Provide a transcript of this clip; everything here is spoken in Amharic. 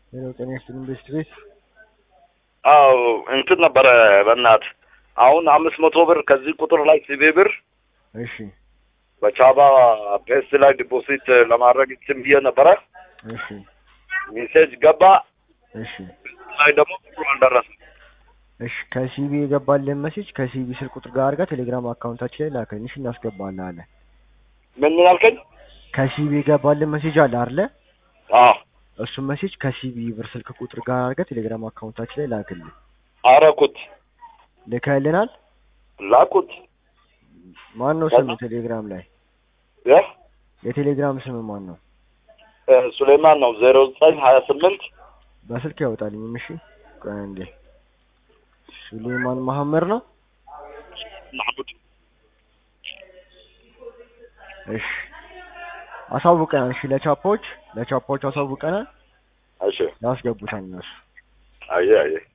ጤና ይስጥልኝ ቤት አው እንትን ነበረ በእናት አሁን 500 ብር ከዚህ ቁጥር ላይ ሲቤ ብር እሺ በቻባ ፔስት ላይ ዲፖዚት ለማድረግ ብዬ ነበረ። እሺ ሜሴጅ ገባ። እሺ ላይ ደግሞ ቁጥሩ አልደረሰም። እሺ ከሲቢ የገባልን ሜሴጅ ከሲቢ ስልክ ቁጥር ጋር አድርጋ ቴሌግራም አካውንታችን ላይ ላከኝ። እሺ እናስገባለን አለ። ምን ያልከኝ? ከሲቢ የገባልን ሜሴጅ አለ አይደለ? አዎ እሱ ሜሴጅ ከሲቢ ብር ስልክ ቁጥር ጋር አድርጋ ቴሌግራም አካውንታችን ላይ ላክልኝ። አረኩት። ልከልናል? ላኩት። ማን ነው ስሙ ቴሌግራም ላይ? የቴሌግራም ስም ማን ነው? ሱሌማን ነው 0928 በስልክ ያወጣልኝ። እሺ ቆይ እንዴ ሱሌማን መሐመድ ነው? ማህሙድ። እሺ አሳውቀናል። እሺ ለቻፖች አሳውቀናል። እሺ ያስገቡታል እነሱ። አየ